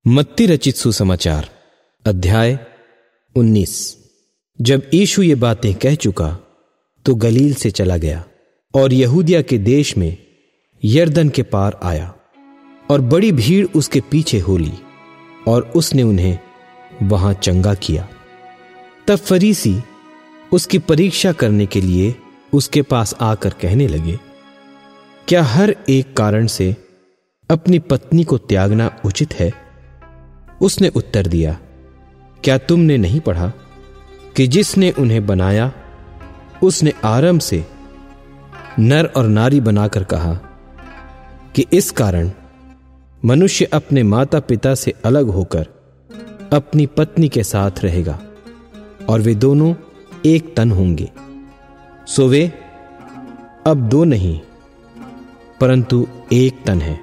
मत्ती रचित सुसमाचार अध्याय 19। जब यीशु ये बातें कह चुका तो गलील से चला गया और यहूदिया के देश में यरदन के पार आया, और बड़ी भीड़ उसके पीछे हो ली और उसने उन्हें वहां चंगा किया। तब फरीसी उसकी परीक्षा करने के लिए उसके पास आकर कहने लगे, क्या हर एक कारण से अपनी पत्नी को त्यागना उचित है? उसने उत्तर दिया, क्या तुमने नहीं पढ़ा कि जिसने उन्हें बनाया उसने आरंभ से नर और नारी बनाकर कहा कि इस कारण मनुष्य अपने माता पिता से अलग होकर अपनी पत्नी के साथ रहेगा और वे दोनों एक तन होंगे। सो वे अब दो नहीं परंतु एक तन है।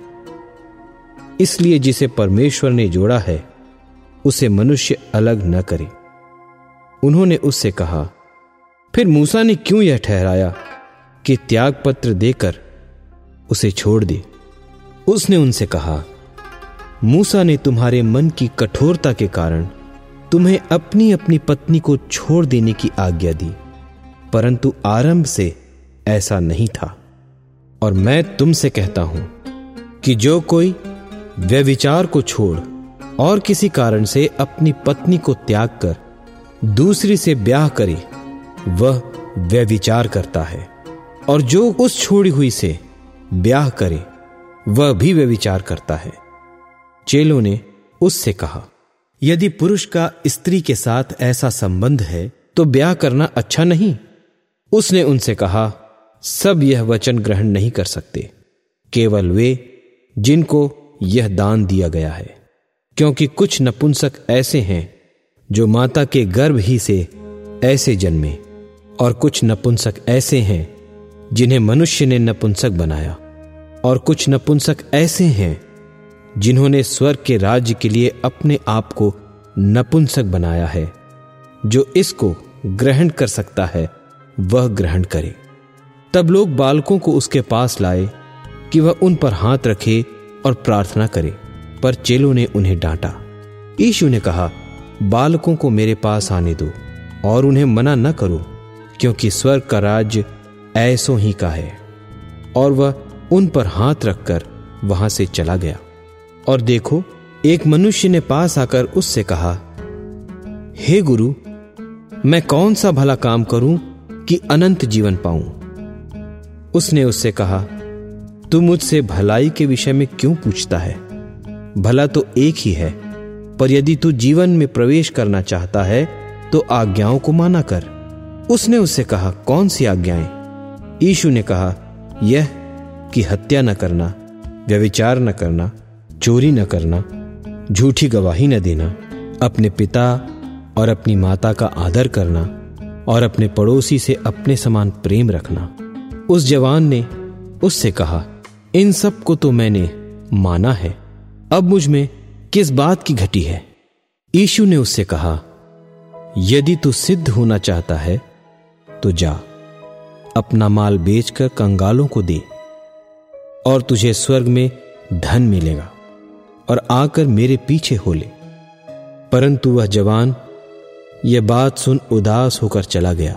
इसलिए जिसे परमेश्वर ने जोड़ा है उसे मनुष्य अलग न करे। उन्होंने उससे कहा, फिर मूसा ने क्यों यह ठहराया कि त्याग पत्र देकर उसे छोड़ दे? उसने उनसे कहा, मूसा ने तुम्हारे मन की कठोरता के कारण तुम्हें अपनी अपनी पत्नी को छोड़ देने की आज्ञा दी, परंतु आरंभ से ऐसा नहीं था। और मैं तुमसे कहता हूं कि जो कोई व्यभिचार को छोड़ और किसी कारण से अपनी पत्नी को त्याग कर दूसरी से ब्याह करे वह व्यभिचार करता है, और जो उस छोड़ी हुई से ब्याह करे वह भी व्यभिचार करता है। चेलों ने उससे कहा, यदि पुरुष का स्त्री के साथ ऐसा संबंध है तो ब्याह करना अच्छा नहीं? उसने उनसे कहा, सब यह वचन ग्रहण नहीं कर सकते, केवल वे जिनको यह दान दिया गया है। क्योंकि कुछ नपुंसक ऐसे हैं जो माता के गर्भ ही से ऐसे जन्मे, और कुछ नपुंसक ऐसे हैं जिन्हें मनुष्य ने नपुंसक बनाया, और कुछ नपुंसक ऐसे हैं जिन्होंने स्वर्ग के राज्य के लिए अपने आप को नपुंसक बनाया है। जो इसको ग्रहण कर सकता है वह ग्रहण करे। तब लोग बालकों को उसके पास लाए कि वह उन पर हाथ रखे और प्रार्थना करे, पर चेलों ने उन्हें डांटा। यीशु ने कहा, बालकों को मेरे पास आने दो और उन्हें मना न करो, क्योंकि स्वर्ग का राज्य ऐसों ही का है। और वह उन पर हाथ रखकर वहां से चला गया। और देखो, एक मनुष्य ने पास आकर उससे कहा, हे गुरु, मैं कौन सा भला काम करूं कि अनंत जीवन पाऊं? उसने उससे कहा, तू मुझसे भलाई के विषय में क्यों पूछता है? भला तो एक ही है, पर यदि तू जीवन में प्रवेश करना चाहता है तो आज्ञाओं को माना कर। उसने उससे कहा, कौन सी आज्ञाएं? यीशु ने कहा, यह कि हत्या न करना, व्यभिचार न करना, चोरी न करना, झूठी गवाही न देना, अपने पिता और अपनी माता का आदर करना, और अपने पड़ोसी से अपने समान प्रेम रखना। उस जवान ने उससे कहा, इन सब को तो मैंने माना है, अब मुझ में किस बात की घटी है? यीशु ने उससे कहा, यदि तू सिद्ध होना चाहता है तो जा, अपना माल बेचकर कंगालों को दे, और तुझे स्वर्ग में धन मिलेगा, और आकर मेरे पीछे हो ले। परंतु वह जवान यह बात सुन उदास होकर चला गया,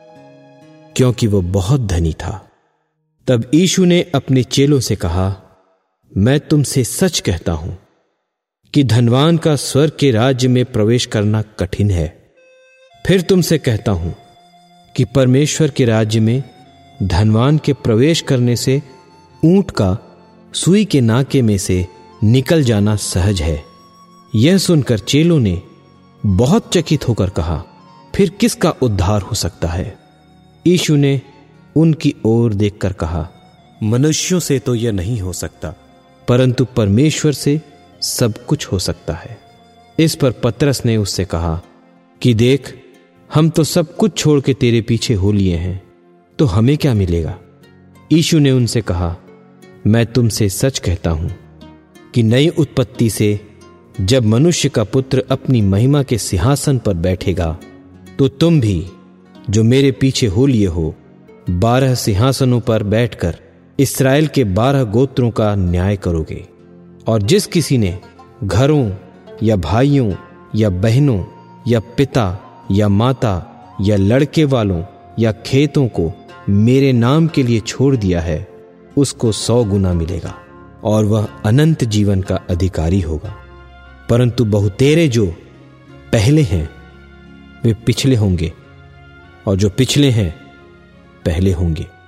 क्योंकि वह बहुत धनी था। तब यीशु ने अपने चेलों से कहा, मैं तुमसे सच कहता हूं कि धनवान का स्वर्ग के राज्य में प्रवेश करना कठिन है। फिर तुमसे कहता हूं कि परमेश्वर के राज्य में धनवान के प्रवेश करने से ऊंट का सुई के नाके में से निकल जाना सहज है। यह सुनकर चेलों ने बहुत चकित होकर कहा, फिर किसका उद्धार हो सकता है? यीशु ने उनकी ओर देखकर कहा, मनुष्यों से तो यह नहीं हो सकता, परंतु परमेश्वर से सब कुछ हो सकता है। इस पर पतरस ने उससे कहा कि देख, हम तो सब कुछ छोड़ के तेरे पीछे हो लिए हैं, तो हमें क्या मिलेगा? यीशु ने उनसे कहा, मैं तुमसे सच कहता हूं कि नई उत्पत्ति से जब मनुष्य का पुत्र अपनी महिमा के सिंहासन पर बैठेगा, तो तुम भी जो मेरे पीछे हो लिए हो 12 सिंहासनों पर बैठकर इस्राएल के 12 गोत्रों का न्याय करोगे। और जिस किसी ने घरों या भाइयों या बहनों या पिता या माता या लड़के वालों या खेतों को मेरे नाम के लिए छोड़ दिया है, उसको 100 गुना मिलेगा और वह अनंत जीवन का अधिकारी होगा। परंतु बहुतेरे जो पहले हैं वे पिछले होंगे, और जो पिछले हैं पहले होंगे।